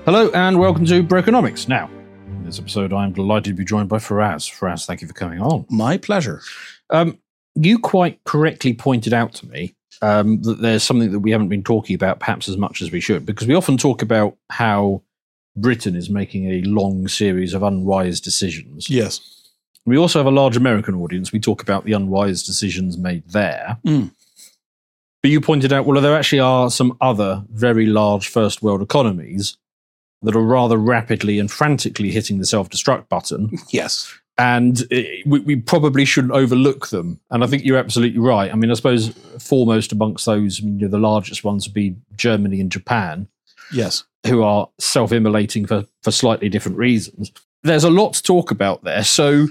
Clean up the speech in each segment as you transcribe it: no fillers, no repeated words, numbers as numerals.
Hello and welcome to Brokenomics. Now, in this episode, I'm delighted to be joined by Faraz. Faraz, thank you for coming on. My pleasure. You quite correctly pointed out to me that there's something that we haven't been talking about perhaps as much as we should, because we often talk about how Britain is making a long series of unwise decisions. Yes. We also have a large American audience. We talk about the unwise decisions made there. But you pointed out, well, there actually are some other very large first world economies that are rather rapidly and frantically hitting the self-destruct button. Yes. And we probably shouldn't overlook them. And I think you're absolutely right. I mean, I suppose foremost amongst those, the largest ones would be Germany and Japan. Yes. Who are self-immolating for slightly different reasons. There's a lot to talk about there. So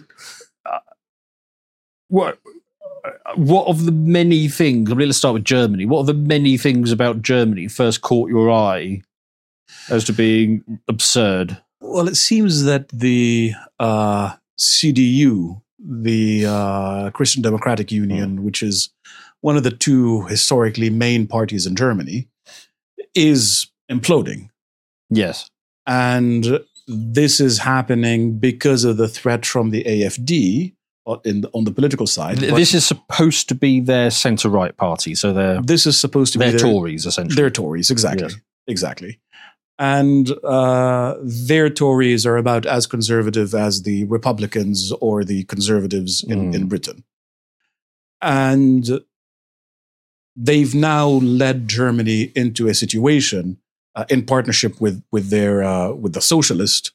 what of the many things, I mean, let's start with Germany. What of the many things about Germany first caught your eye as to being absurd? Well, it seems that the CDU, the Christian Democratic Union, which is one of the two historically main parties in Germany, is imploding. Yes. And this is happening because of the threat from the AfD on the political side. This is supposed to be their centre-right party, so this is supposed to be their Tories, essentially. They're Tories, exactly. Yes. Exactly. And their Tories are about as conservative as the Republicans or the Conservatives in Britain. And they've now led Germany into a situation in partnership with the socialist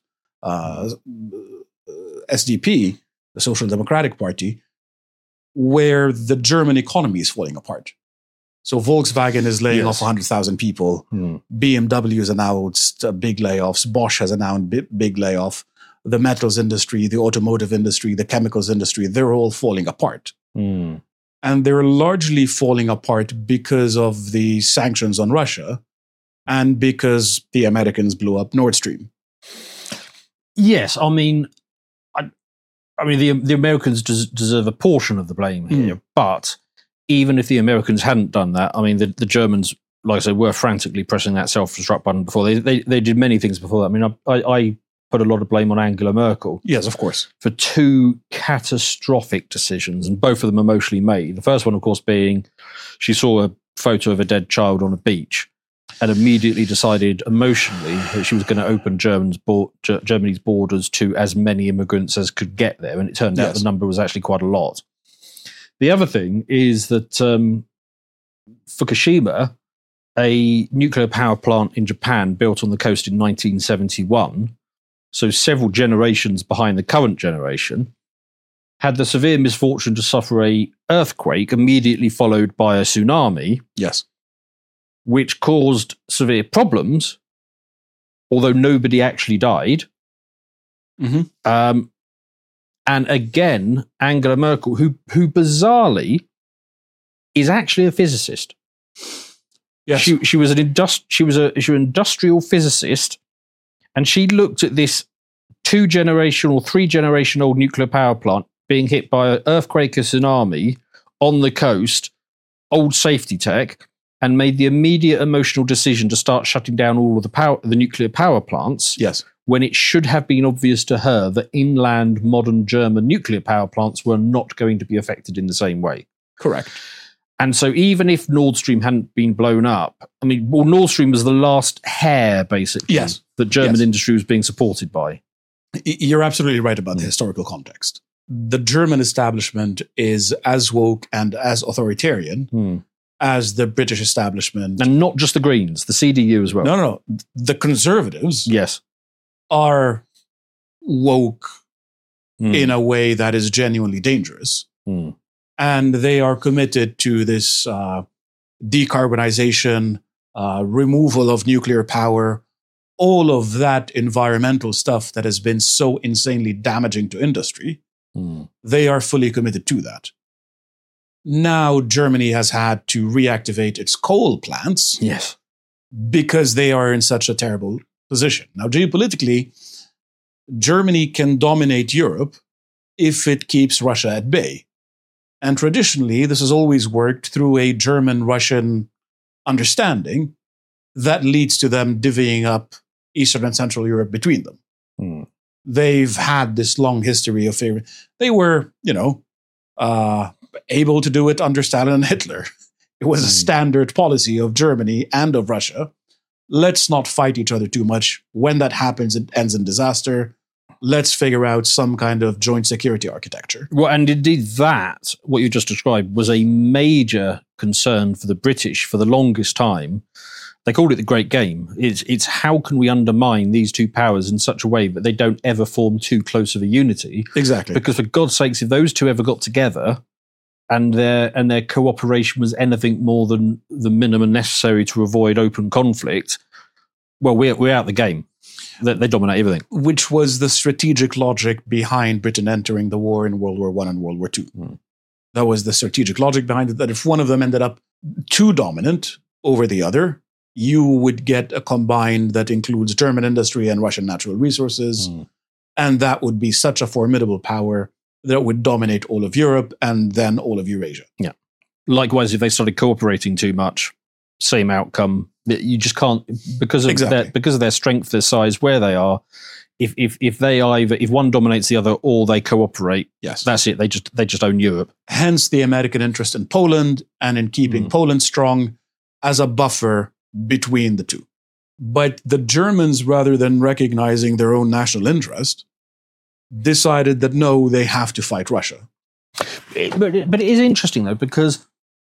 SDP, the Social Democratic Party, where the German economy is falling apart. So Volkswagen is laying off 100,000 people. BMW has announced big layoffs. Bosch has announced big layoff. The metals industry, the automotive industry, the chemicals industry, they're all falling apart. And they're largely falling apart because of the sanctions on Russia and because the Americans blew up Nord Stream. Yes, I mean, the Americans deserve a portion of the blame here, but even if the Americans hadn't done that, I mean, the Germans, like I said, were frantically pressing that self-destruct button before. They did many things before that. I mean, I put a lot of blame on Angela Merkel. Yes, of course. For two catastrophic decisions, and both of them emotionally made. The first one, of course, being she saw a photo of a dead child on a beach and immediately decided emotionally that she was going to open Germany's borders to as many immigrants as could get there. And it turned out the number was actually quite a lot. The other thing is that Fukushima, a nuclear power plant in Japan built on the coast in 1971, so several generations behind the current generation, had the severe misfortune to suffer an earthquake immediately followed by a tsunami. Yes. Which caused severe problems, although nobody actually died. And again, Angela Merkel, who bizarrely is actually a physicist. Yes. She was an industrial physicist, and she looked at this 2-generation or 3-generation-old nuclear power plant being hit by an earthquake or tsunami on the coast, old safety tech, and made the immediate emotional decision to start shutting down all of the nuclear power plants. Yes. When it should have been obvious to her that inland modern German nuclear power plants were not going to be affected in the same way. Correct. And so even if Nord Stream hadn't been blown up, I mean, well, Nord Stream was the last hair, basically, that German industry was being supported by. You're absolutely right about the historical context. The German establishment is as woke and as authoritarian as the British establishment. And not just the Greens, the CDU as well. No. The Conservatives are woke in a way that is genuinely dangerous. And they are committed to this decarbonization, removal of nuclear power, all of that environmental stuff that has been so insanely damaging to industry. They are fully committed to that. Now Germany has had to reactivate its coal plants because they are in such a terrible position. Now, geopolitically, Germany can dominate Europe if it keeps Russia at bay. And traditionally, this has always worked through a German-Russian understanding that leads to them divvying up Eastern and Central Europe between them. Hmm. They've had this long history of favor. They were, able to do it under Stalin and Hitler. It was a standard policy of Germany and of Russia. Let's not fight each other too much. When that happens, it ends in disaster. Let's figure out some kind of joint security architecture. Well, and indeed that, what you just described, was a major concern for the British for the longest time. They called it the Great Game. It's how can we undermine these two powers in such a way that they don't ever form too close of a unity? Exactly. Because for God's sakes, if those two ever got together and their cooperation was anything more than the minimum necessary to avoid open conflict, well, we're out the game. They dominate everything. Which was the strategic logic behind Britain entering the war in World War I and World War II. That was the strategic logic behind it, that if one of them ended up too dominant over the other, you would get a combined that includes German industry and Russian natural resources. And that would be such a formidable power that would dominate all of Europe and then all of Eurasia. Yeah. Likewise, if they started cooperating too much, same outcome. You just can't, because of their strength, their size, where they are. If one dominates the other or they cooperate, yes, that's it. They just own Europe. Hence the American interest in Poland and in keeping Poland strong as a buffer between the two. But the Germans, rather than recognizing their own national interest, decided that no, they have to fight Russia. But it is interesting though, because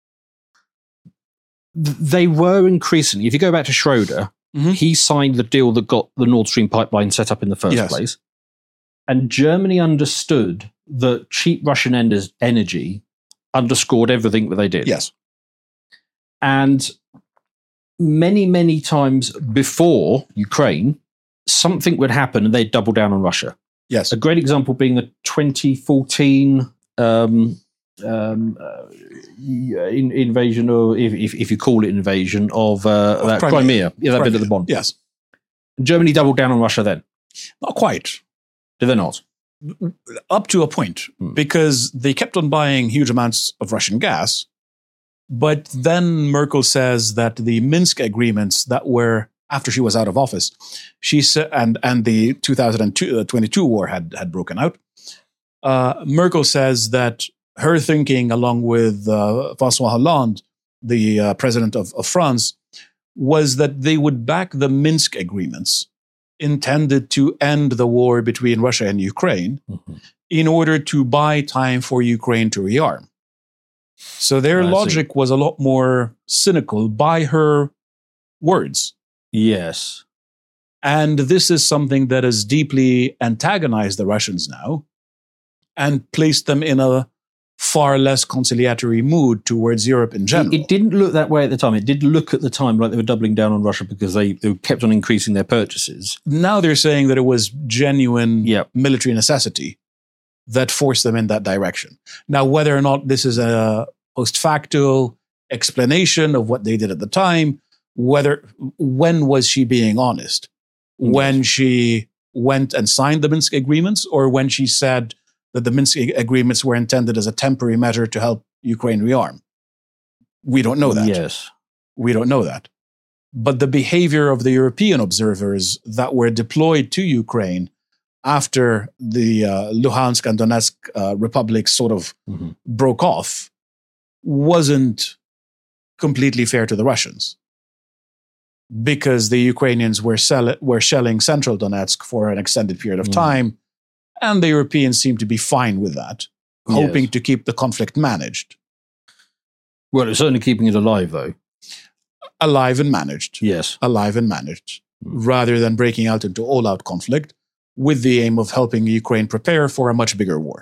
they were increasingly, if you go back to Schroeder, he signed the deal that got the Nord Stream pipeline set up in the first place. And Germany understood that cheap Russian energy underscored everything that they did. Yes. And many, many times before Ukraine, something would happen and they'd double down on Russia. Yes. A great example being the 2014 invasion, or if you call it invasion, of Crimea. Yeah, that bit at the bottom. Yes. Germany doubled down on Russia then. Not quite. Did they not? Up to a point, because they kept on buying huge amounts of Russian gas. But then Merkel says that the Minsk agreements that were, after she was out of office, she said, and the 2022 war had broken out. Merkel says that her thinking, along with François Hollande, the president of France, was that they would back the Minsk agreements intended to end the war between Russia and Ukraine in order to buy time for Ukraine to rearm. So their logic was a lot more cynical by her words. Yes. And this is something that has deeply antagonized the Russians now and placed them in a far less conciliatory mood towards Europe in general. It didn't look that way at the time. It did look at the time like they were doubling down on Russia because they kept on increasing their purchases. Now they're saying that it was genuine military necessity that forced them in that direction. Now, whether or not this is a post facto explanation of what they did at the time, when was she being honest? When she went and signed the Minsk agreements, or when she said that the Minsk agreements were intended as a temporary measure to help Ukraine rearm? We don't know that. Yes. We don't know that. But the behavior of the European observers that were deployed to Ukraine after the Luhansk and Donetsk republics sort of broke off wasn't completely fair to the Russians, because the Ukrainians were shelling central Donetsk for an extended period of time, and the Europeans seemed to be fine with that, hoping to keep the conflict managed. Well, it's certainly keeping it alive, though. Alive and managed. Yes. Alive and managed, rather than breaking out into all-out conflict with the aim of helping Ukraine prepare for a much bigger war.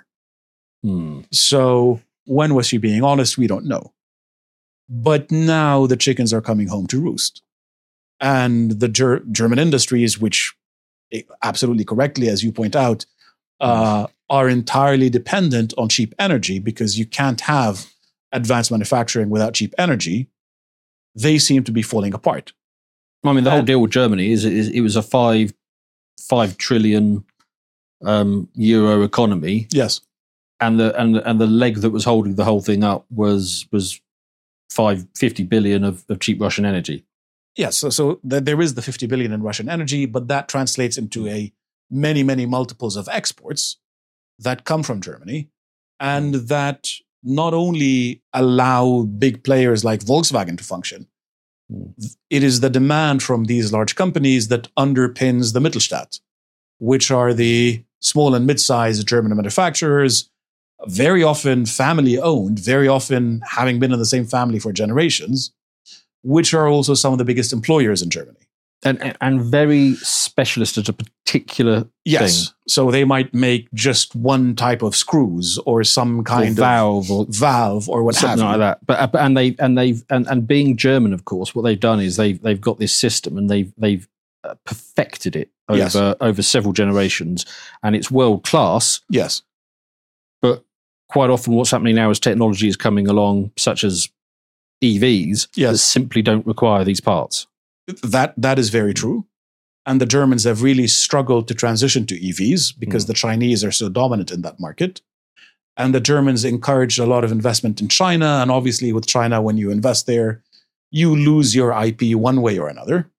So when was she being honest? We don't know. But now the chickens are coming home to roost. And the German industries, which absolutely correctly, as you point out, are entirely dependent on cheap energy, because you can't have advanced manufacturing without cheap energy, they seem to be falling apart. I mean, the whole deal with Germany is it was a 5 trillion euro economy. Yes. And the leg that was holding the whole thing up was 50 billion of cheap Russian energy. Yes, so there is the 50 billion in Russian energy, but that translates into a many multiples of exports that come from Germany, and that not only allow big players like Volkswagen to function, it is the demand from these large companies that underpins the Mittelstand, which are the small and mid-sized German manufacturers, very often family-owned, very often having been in the same family for generations, which are also some of the biggest employers in Germany. And very specialist at a particular thing. So they might make just one type of screws or some kind of valve or what have you. Something like that. But being German, of course, what they've done is they've got this system and they've perfected it over several generations, and it's world class. Yes. But quite often what's happening now is technology is coming along, such as EVs, that simply don't require these parts. That is very true. And the Germans have really struggled to transition to EVs because the Chinese are so dominant in that market. And the Germans encouraged a lot of investment in China. And obviously with China, when you invest there, you lose your IP one way or another.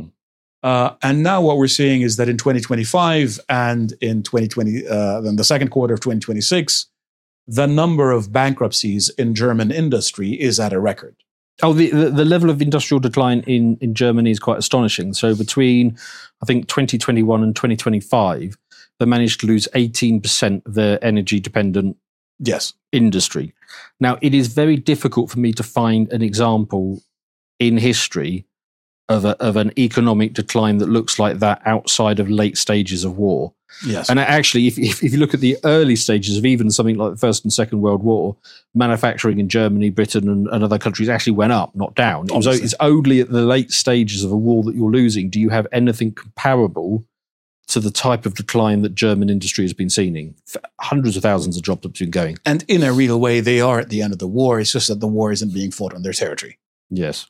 And now what we're seeing is that in 2025 and in 2020, in the second quarter of 2026, the number of bankruptcies in German industry is at a record. Oh, the level of industrial decline in Germany is quite astonishing. So between, I think, 2021 and 2025, they managed to lose 18% of their energy-dependent industry. Now, it is very difficult for me to find an example in history of an economic decline that looks like that outside of late stages of war. Yes. And actually, if you look at the early stages of even something like the First and Second World War, manufacturing in Germany, Britain, and other countries actually went up, not down. It's only at the late stages of a war that you're losing do you have anything comparable to the type of decline that German industry has been seeing. Hundreds of thousands of jobs have been going. And in a real way, they are at the end of the war. It's just that the war isn't being fought on their territory. Yes.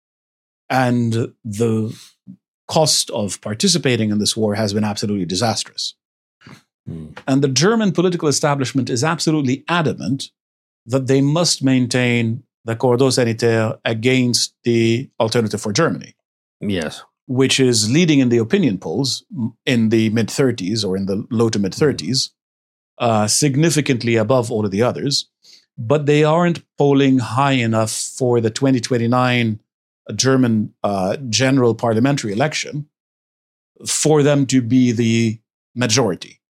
And the cost of participating in this war has been absolutely disastrous. And the German political establishment is absolutely adamant that they must maintain the Corridor Sanitaire against the Alternative for Germany. Yes. Which is leading in the opinion polls in the mid-30s or in the low to mid-30s, significantly above all of the others. But they aren't polling high enough for the 2029 German general parliamentary election for them to be the majority.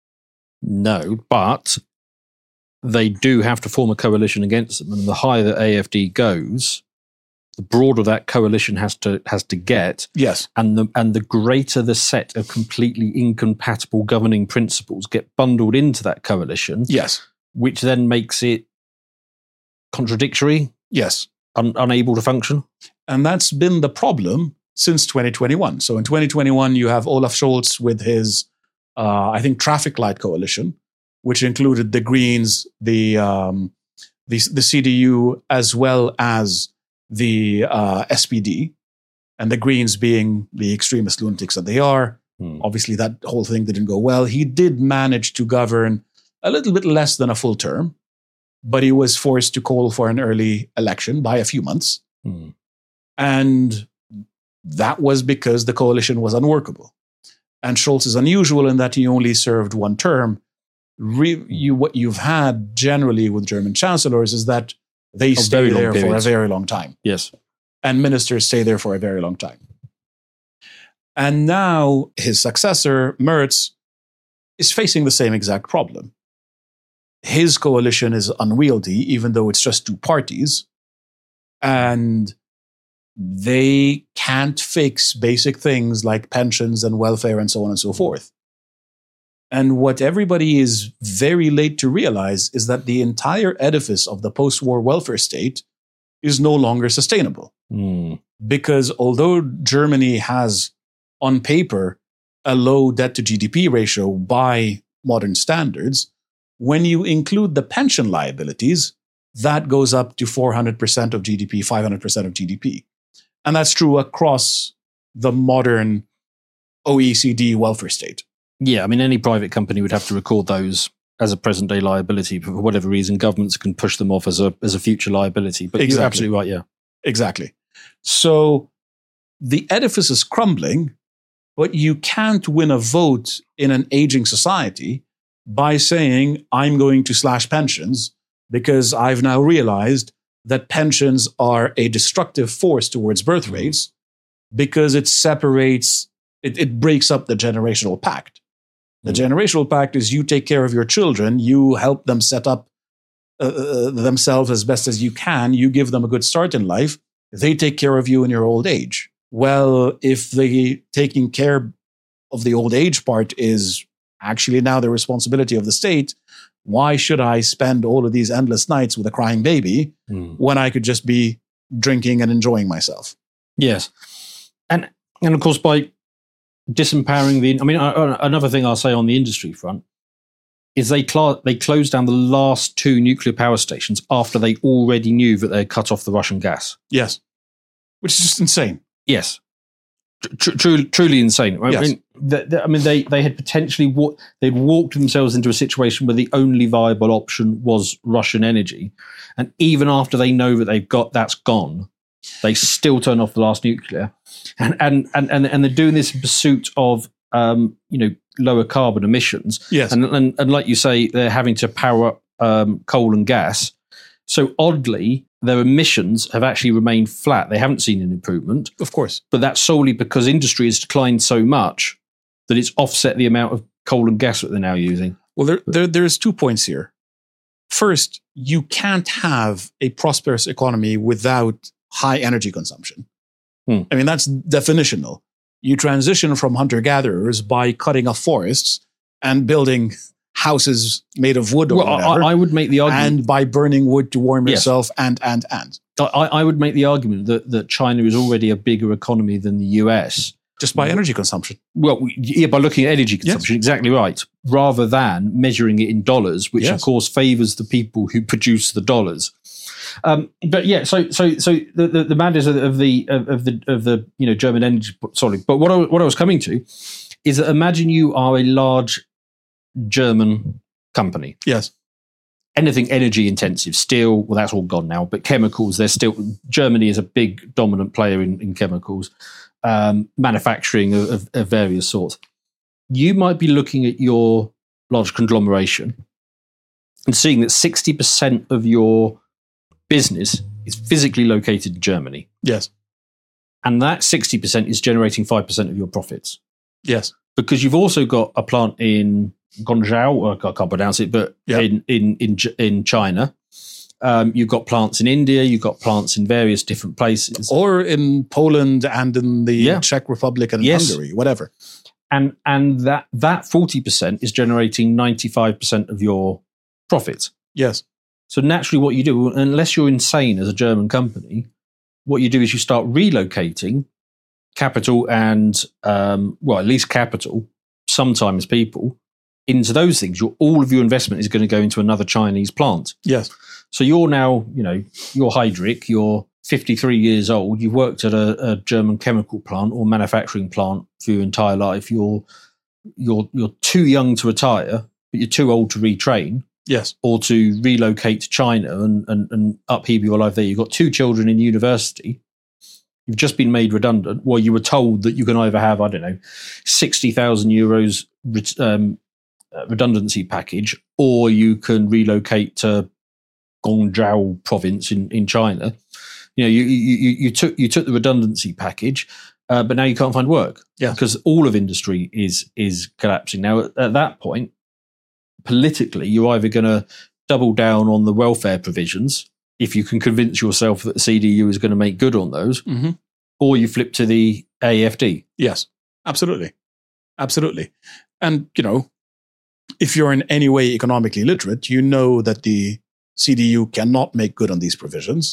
No, but they do have to form a coalition against them, and the higher the AfD goes, the broader that coalition has to get. Yes, and the greater the set of completely incompatible governing principles get bundled into that coalition. Yes, which then makes it contradictory. Yes, unable to function. And that's been the problem since 2021. So in 2021, you have Olaf Scholz with his, I think, traffic light coalition, which included the Greens, the CDU, as well as the SPD, and the Greens being the extremist lunatics that they are. Obviously, that whole thing didn't go well. He did manage to govern a little bit less than a full term, but he was forced to call for an early election by a few months. And that was because the coalition was unworkable. And Scholz is unusual in that he only served one term. What you've had generally with German chancellors is that they stay there for a very long time. Yes. And ministers stay there for a very long time. And now his successor, Merz, is facing the same exact problem. His coalition is unwieldy, even though it's just two parties. And they can't fix basic things like pensions and welfare and so on and so forth. And what everybody is very late to realize is that the entire edifice of the post-war welfare state is no longer sustainable. Because although Germany has, on paper, a low debt to GDP ratio by modern standards, when you include the pension liabilities, that goes up to 400% of GDP, 500% of GDP. And that's true across the modern OECD welfare state. Yeah, I mean, any private company would have to record those as a present-day liability. But for whatever reason, governments can push them off as a future liability. But You're absolutely right, yeah. Exactly. So the edifice is crumbling, but you can't win a vote in an aging society by saying, I'm going to slash pensions because I've now realized that pensions are a destructive force towards birth rates because it separates, it breaks up the generational pact. The generational pact is you take care of your children, you help them set up themselves as best as you can, you give them a good start in life, they take care of you in your old age. Well, if the taking care of the old age part is actually now the responsibility of the state, why should I spend all of these endless nights with a crying baby when I could just be drinking and enjoying myself? Yes. And of course, by disempowering another thing I'll say on the industry front is they closed down the last 2 nuclear power stations after they already knew that they had cut off the Russian gas. Yes. Which is just insane. Yes. Truly insane. Yes. They had potentially they'd walked themselves into a situation where the only viable option was Russian energy, and even after they know that that's gone, they still turn off the last nuclear, and they're doing this in pursuit of lower carbon emissions. Yes, and like you say, they're having to power up coal and gas. So oddly, their emissions have actually remained flat. They haven't seen an improvement. Of course. But that's solely because industry has declined so much that it's offset the amount of coal and gas that they're now using. Well, there's 2 points here. First, you can't have a prosperous economy without high energy consumption. I mean, that's definitional. You transition from hunter-gatherers by cutting off forests and building houses made of wood or whatever. I would make the argument, and by burning wood to warm yourself, and. I would make the argument that China is already a bigger economy than the US. Just by energy consumption. Well, yeah, by looking at energy consumption, yes. Exactly right. Rather than measuring it in dollars, which of course favors the people who produce the dollars. But yeah, so the madness of the German energy. Sorry, but what I was coming to is that imagine you are a large German company. Yes. Anything energy intensive, steel, well, that's all gone now, but chemicals, Germany is a big dominant player in chemicals, manufacturing of various sorts. You might be looking at your large conglomeration and seeing that 60% of your business is physically located in Germany. Yes. And that 60% is generating 5% of your profits. Yes. Because you've also got a plant in Guangzhou, I can't pronounce it, but in China. You've got plants in India, you've got plants in various different places. Or in Poland and in the Czech Republic and Hungary, whatever. And that 40% is generating 95% of your profits. Yes. So naturally what you do, unless you're insane as a German company, what you do is you start relocating capital and, at least capital, sometimes people, into those things. All of your investment is going to go into another Chinese plant. Yes. So you're now, you're Heydrich, you're 53 years old, you've worked at a German chemical plant or manufacturing plant for your entire life. You're too young to retire, but you're too old to retrain. Yes. Or to relocate to China and upheave your life there. You've got 2 children in university. You've just been made redundant. Well, you were told that you can either have, 60,000 euros redundancy package, or you can relocate to Guangzhou province in China. You took the redundancy package, but now you can't find work because all of industry is collapsing. Now at that point, politically, you're either going to double down on the welfare provisions if you can convince yourself that the CDU is going to make good on those, or you flip to the AFD. Yes, absolutely. Absolutely. And, if you're in any way economically literate, you know that the CDU cannot make good on these provisions.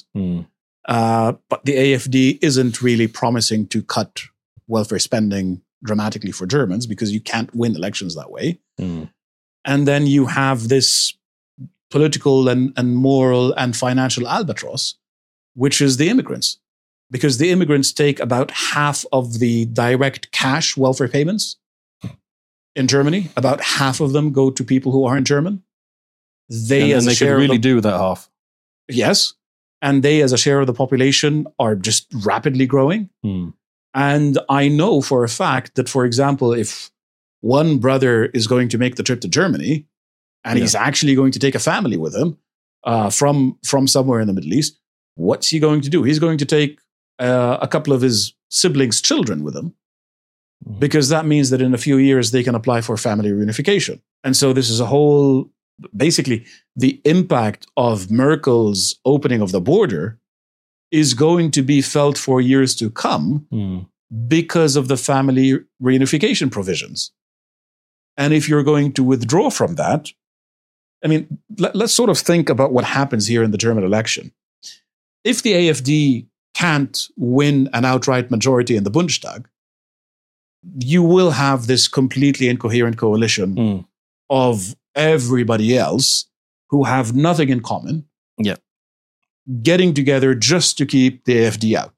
But the AFD isn't really promising to cut welfare spending dramatically for Germans because you can't win elections that way. And then you have this political and moral and financial albatross, which is the immigrants. Because the immigrants take about half of the direct cash welfare payments in Germany. About half of them go to people who aren't German. And they could really do with that half. Yes. And they, as a share of the population, are just rapidly growing. And I know for a fact that, for example, if one brother is going to make the trip to Germany and he's actually going to take a family with him from somewhere in the Middle East, what's he going to do? He's going to take a couple of his siblings' children with him, because that means that in a few years they can apply for family reunification. And so this is a whole, basically, the impact of Merkel's opening of the border is going to be felt for years to come because of the family reunification provisions. And if you're going to withdraw from that, I mean, let's sort of think about what happens here in the German election. If the AfD can't win an outright majority in the Bundestag, you will have this completely incoherent coalition of everybody else who have nothing in common, getting together just to keep the AfD out.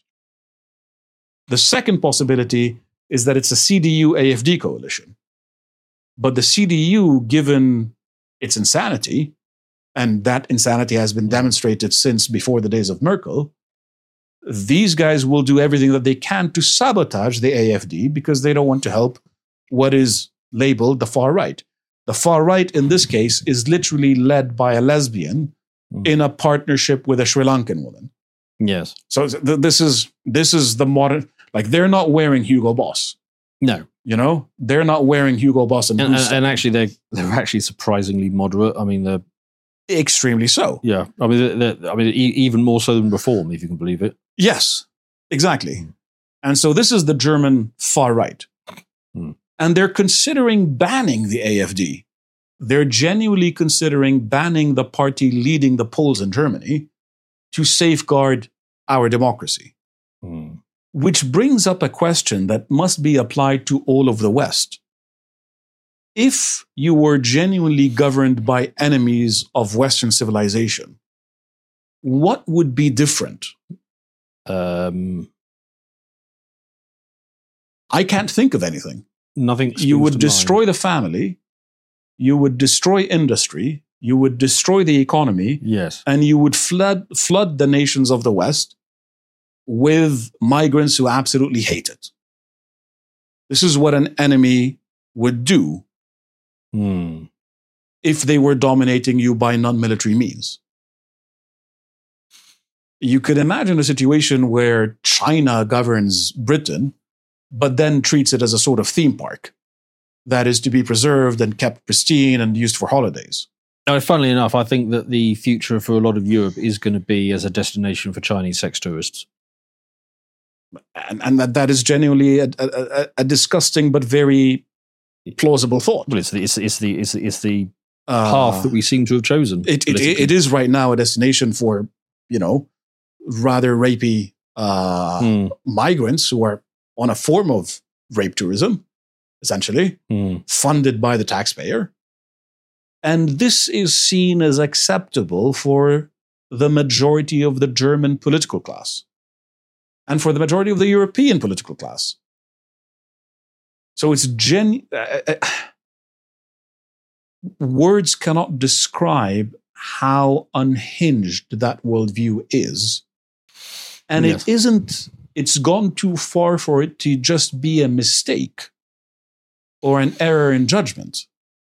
The second possibility is that it's a CDU-AfD coalition. But the CDU, given its insanity, and that insanity has been demonstrated since before the days of Merkel, these guys will do everything that they can to sabotage the AfD because they don't want to help what is labeled the far right. The far right, in this case, is literally led by a lesbian in a partnership with a Sri Lankan woman. Yes. So this is the modern, like, they're not wearing Hugo Boss. No. You know, they're not wearing Hugo Boss and actually they're actually surprisingly moderate. I mean, they're extremely so. Yeah. I mean, even more so than Reform, if you can believe it. Yes, exactly. And so this is the German far right. And they're considering banning the AfD. They're genuinely considering banning the party leading the polls in Germany to safeguard our democracy. Which brings up a question that must be applied to all of the West. If you were genuinely governed by enemies of Western civilization, what would be different? I can't think of anything. Nothing. You would destroy the family. You would destroy industry. You would destroy the economy. Yes. And you would flood the nations of the West with migrants who absolutely hate it. This is what an enemy would do if they were dominating you by non-military means. You could imagine a situation where China governs Britain, but then treats it as a sort of theme park that is to be preserved and kept pristine and used for holidays. Now, funnily enough, I think that the future for a lot of Europe is going to be as a destination for Chinese sex tourists. And that is genuinely a disgusting but very plausible thought. Well, it's the path that we seem to have chosen. It is right now a destination for, rather rapey migrants who are on a form of rape tourism, essentially, funded by the taxpayer. And this is seen as acceptable for the majority of the German political class and for the majority of the European political class. So it's words cannot describe how unhinged that worldview is. And it's gone too far for it to just be a mistake or an error in judgment.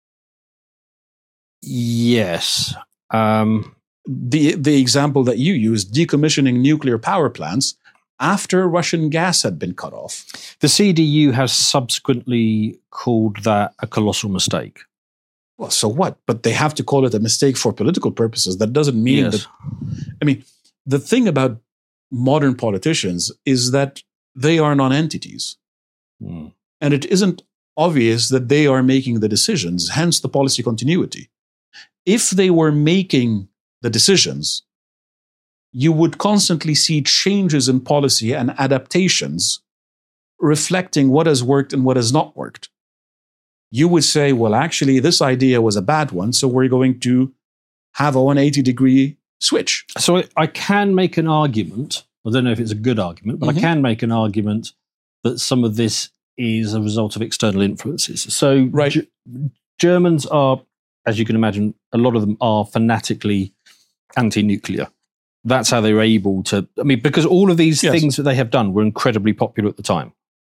Yes. The example that you used, decommissioning nuclear power plants after Russian gas had been cut off. The CDU has subsequently called that a colossal mistake. Well, so what? But they have to call it a mistake for political purposes. That doesn't mean that... I mean, the thing about modern politicians is that they are non-entities. And it isn't obvious that they are making the decisions, hence the policy continuity. If they were making the decisions, you would constantly see changes in policy and adaptations reflecting what has worked and what has not worked. You would say, well, actually, this idea was a bad one, so we're going to have a 180-degree switch. So I can make an argument, I don't know if it's a good argument, but I can make an argument that some of this is a result of external influences. So Germans are, as you can imagine, a lot of them are fanatically anti-nuclear. That's how they were able to, because all of these things that they have done were incredibly popular at the time.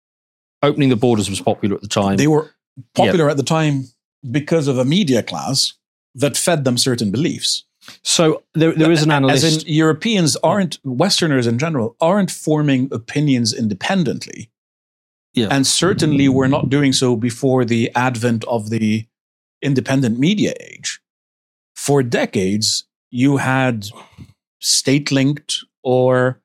opening the borders was popular at the time. They were popular at the time because of a media class that fed them certain beliefs. So there is an analyst. As in, Europeans aren't, Westerners in general, aren't forming opinions independently. Yeah. And certainly were not doing so before the advent of the independent media age. For decades, you had state-linked or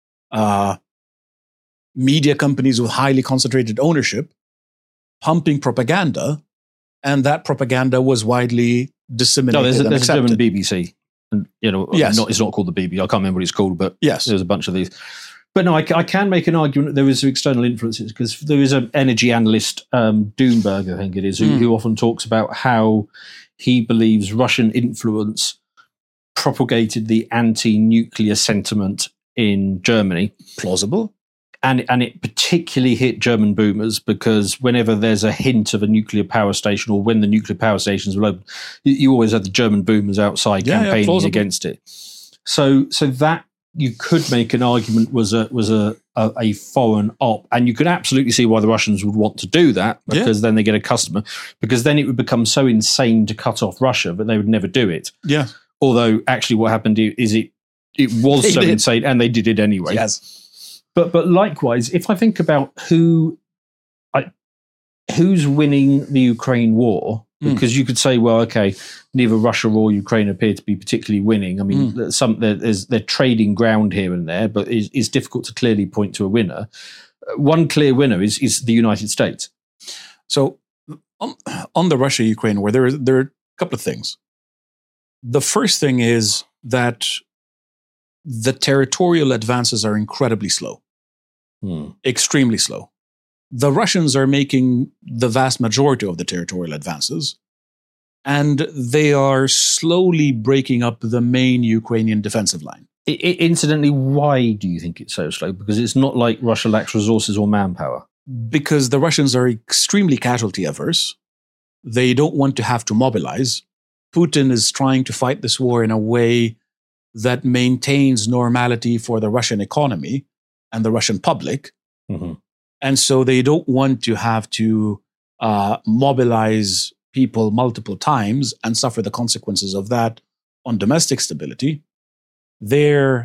media companies with highly concentrated ownership pumping propaganda, and that propaganda was widely disseminated. No, there's a German accepted. BBC, and Yes. it's not called the BBC. I can't remember what it's called, but Yes. there's a bunch of these. But no, I can make an argument that there is external influences, because there is an energy analyst, Doomberg, I think it is, who often talks about how he believes Russian influence propagated the anti-nuclear sentiment in Germany. Plausible. And it particularly hit German boomers, because whenever there's a hint of a nuclear power station, or when the nuclear power stations were open, you always had the German boomers outside campaigning against it. So that you could make an argument was a foreign op, and you could absolutely see why the Russians would want to do that, because then they get a customer, because then it would become so insane to cut off Russia, but they would never do it. Yeah. Although actually what happened is it was so insane, and they did it anyway. Yes. But likewise, if I think about who's winning the Ukraine war, because you could say, well, okay, neither Russia or Ukraine appear to be particularly winning. I mean, they're trading ground here and there, but it's difficult to clearly point to a winner. One clear winner is the United States. So on the Russia-Ukraine war, there are a couple of things. The first thing is that the territorial advances are incredibly slow, extremely slow. The Russians are making the vast majority of the territorial advances, and they are slowly breaking up the main Ukrainian defensive line. Incidentally, why do you think it's so slow? Because it's not like Russia lacks resources or manpower. Because the Russians are extremely casualty averse. They don't want to have to mobilize. Putin is trying to fight this war in a way that maintains normality for the Russian economy and the Russian public. Mm-hmm. And so they don't want to have to mobilize people multiple times and suffer the consequences of that on domestic stability. Their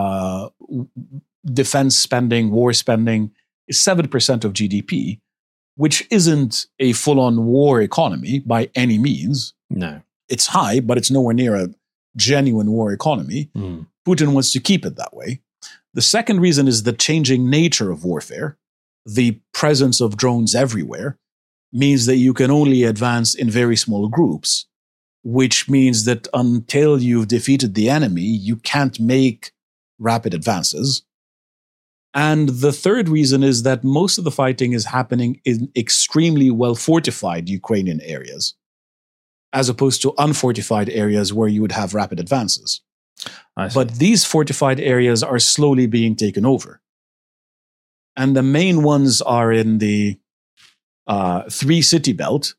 defense spending, war spending, is 7% of GDP, which isn't a full-on war economy by any means. No. It's high, but it's nowhere near a genuine war economy. Putin wants to keep it that way. The second reason is the changing nature of warfare. The presence of drones everywhere means that you can only advance in very small groups, which means that until you've defeated the enemy, you can't make rapid advances. And the third reason is that most of the fighting is happening in extremely well-fortified Ukrainian areas, as opposed to unfortified areas where you would have rapid advances. But these fortified areas are slowly being taken over. And the main ones are in the three-city belt,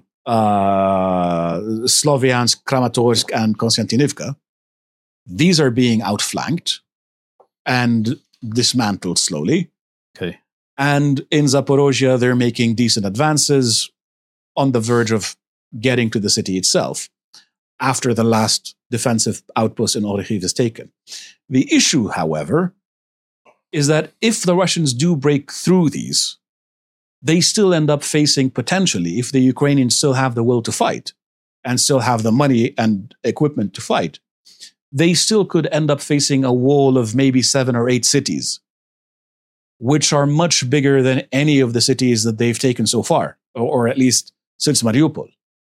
Sloviansk, Kramatorsk, and Konstantinivka. These are being outflanked and dismantled slowly. Okay. And in Zaporozhye, they're making decent advances on the verge of getting to the city itself after the last defensive outpost in Orikhiv is taken. The issue, however, is that if the Russians do break through these, they still end up facing potentially, if the Ukrainians still have the will to fight and still have the money and equipment to fight, they still could end up facing a wall of maybe 7 or 8 cities, which are much bigger than any of the cities that they've taken so far, or at least since Mariupol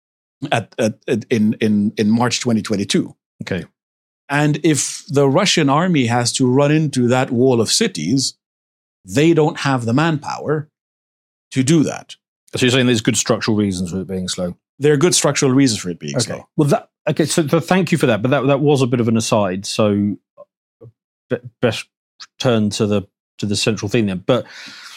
in March 2022. Okay. And if the Russian army has to run into that wall of cities, they don't have the manpower to do that. So you're saying there's good structural reasons for it being slow? There are good structural reasons for it being slow. Well, so thank you for that. But that was a bit of an aside. So best turn to the central theme then. But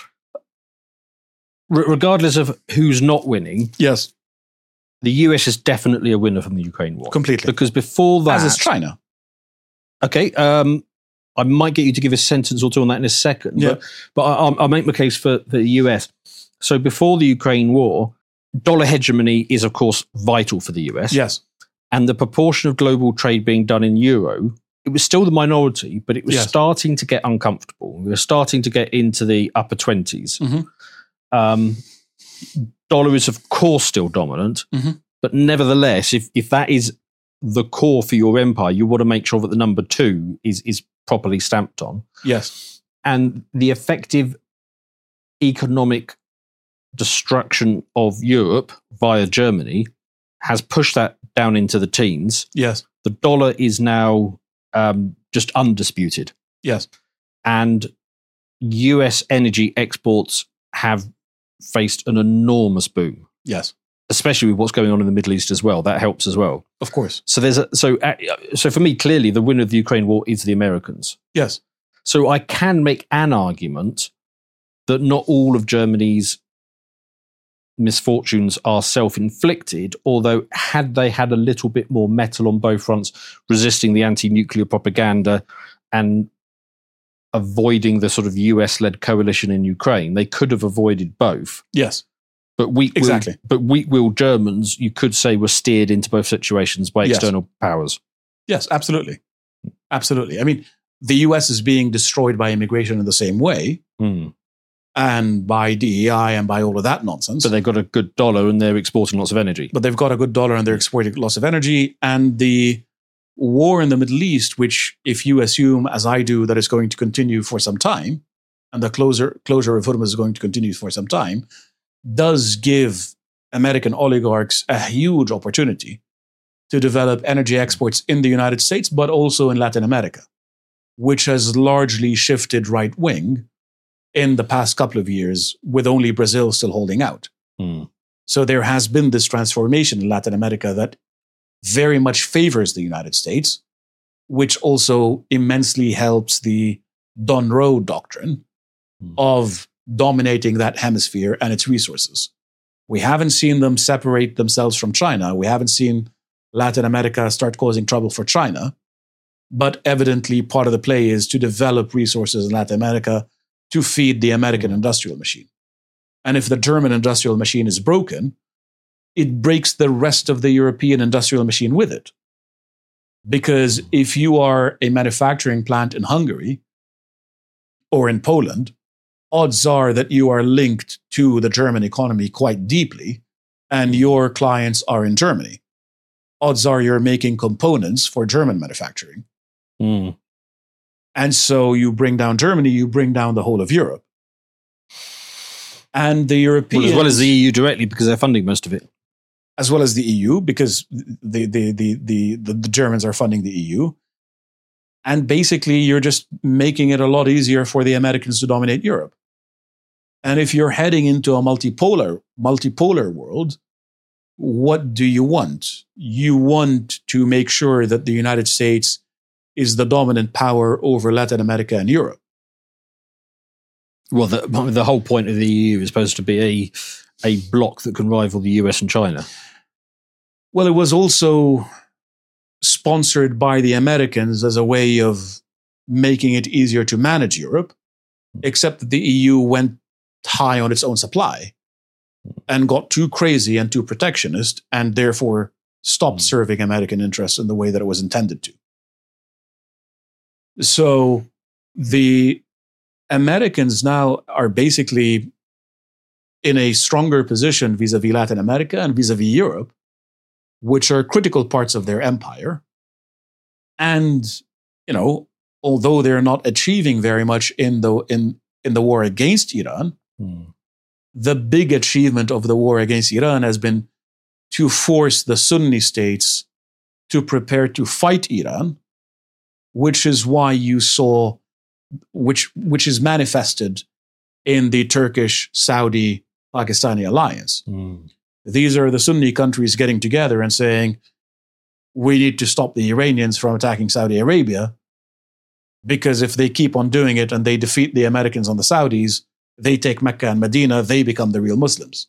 regardless of who's not winning, yes, the US is definitely a winner from the Ukraine war. Completely. Because before that, as is China. Okay. I might get you to give a sentence or two on that in a second. Yeah. But I'll make my case for the US. So before the Ukraine war, dollar hegemony is, of course, vital for the US. Yes. And the proportion of global trade being done in euro, it was still the minority, but it was starting to get uncomfortable. We were starting to get into the upper 20s. Dollar is, of course, still dominant. But nevertheless, if that is the core for your empire, you want to make sure that the number 2 is properly stamped on. Yes. And the effective economic destruction of Europe via Germany has pushed that down into the teens. Yes. The dollar is now just undisputed. Yes. And US energy exports have faced an enormous boom. Yes. Especially with what's going on in the Middle East as well. That helps as well. Of course. So so for me, clearly, the winner of the Ukraine war is the Americans. Yes. So I can make an argument that not all of Germany's misfortunes are self-inflicted, although had they had a little bit more metal on both fronts, resisting the anti-nuclear propaganda and avoiding the sort of US-led coalition in Ukraine, they could have avoided both. Yes. But weak-willed Germans, you could say, were steered into both situations by external powers. Yes, absolutely. Absolutely. I mean, the US is being destroyed by immigration in the same way, and by DEI and by all of that nonsense. But they've got a good dollar and they're exporting lots of energy. But they've got a good dollar and they're exporting lots of energy. And the war in the Middle East, which if you assume, as I do, that it's going to continue for some time, and the closure of Hormuz is going to continue for some time, does give American oligarchs a huge opportunity to develop energy exports in the United States, but also in Latin America, which has largely shifted right-wing in the past couple of years, with only Brazil still holding out. So there has been this transformation in Latin America that very much favors the United States, which also immensely helps the Don Road doctrine of dominating that hemisphere and its resources. We haven't seen them separate themselves from China. We haven't seen Latin America start causing trouble for China. But evidently, part of the play is to develop resources in Latin America to feed the American industrial machine. And if the German industrial machine is broken, it breaks the rest of the European industrial machine with it. Because if you are a manufacturing plant in Hungary or in Poland, odds are that you are linked to the German economy quite deeply, and your clients are in Germany. Odds are you're making components for German manufacturing. And so you bring down Germany, you bring down the whole of Europe. And the Europeans... Well, as well as the EU directly, because they're funding most of it. As well as the EU, because the Germans are funding the EU. And basically, you're just making it a lot easier for the Americans to dominate Europe. And if you're heading into a multipolar world, what do you want? You want to make sure that the United States is the dominant power over Latin America and Europe. Well, the whole point of the EU is supposed to be a bloc that can rival the US and China. Well, it was also sponsored by the Americans as a way of making it easier to manage Europe, except that the EU went high on its own supply and got too crazy and too protectionist, and therefore stopped serving American interests in the way that it was intended to. So the Americans now are basically in a stronger position vis-a-vis Latin America and vis-a-vis Europe, which are critical parts of their empire. And, you know, although they're not achieving very much in the war against Iran, the big achievement of the war against Iran has been to force the Sunni states to prepare to fight Iran, which is why you saw, which is manifested in the Turkish-Saudi-Pakistani alliance. These are the Sunni countries getting together and saying, we need to stop the Iranians from attacking Saudi Arabia, because if they keep on doing it and they defeat the Americans and the Saudis, they take Mecca and Medina, they become the real Muslims.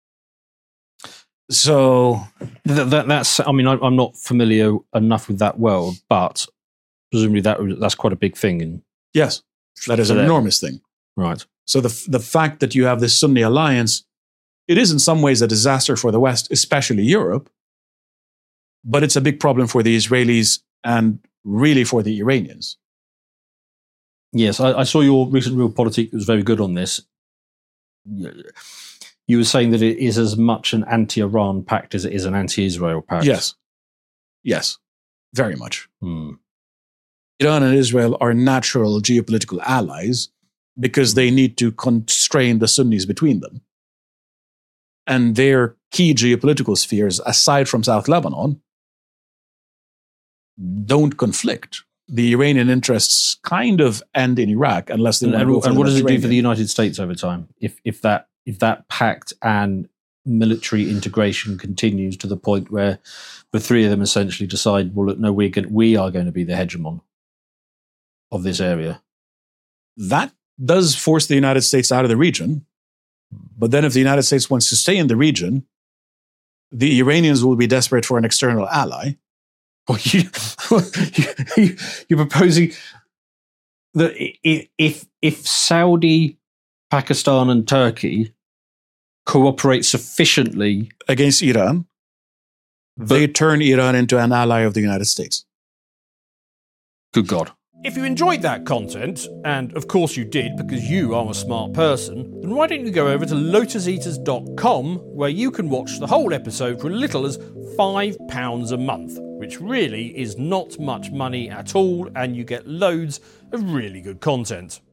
So that's, I mean, I'm not familiar enough with that world, but presumably that's quite a big thing Yes, that is For an them. enormous thing. Right. So the fact that you have this Sunni alliance, it is in some ways a disaster for the West, especially Europe, but it's a big problem for the Israelis and really for the Iranians. Yes, I saw your recent Realpolitik was very good on this. You were saying that it is as much an anti-Iran pact as it is an anti-Israel pact. Yes, very much. Hmm. Iran and Israel are natural geopolitical allies because they need to constrain the Sunnis between them. And their key geopolitical spheres, aside from South Lebanon, don't conflict. The Iranian interests kind of end in Iraq unless they want to go for and the what does it do for Mediterranean. the United States over time if that pact and military integration continues to the point where the three of them essentially decide, well, look, no, we are going to be the hegemon of this area? That does force the United States out of the region. But then if the United States wants to stay in the region, the Iranians will be desperate for an external ally. Well, you're proposing that if Saudi, Pakistan, and Turkey cooperate sufficiently Against Iran, they turn Iran into an ally of the United States. Good God. If you enjoyed that content, and of course you did because you are a smart person, then why don't you go over to lotuseaters.com where you can watch the whole episode for as little as £5 a month, which really is not much money at all, and you get loads of really good content.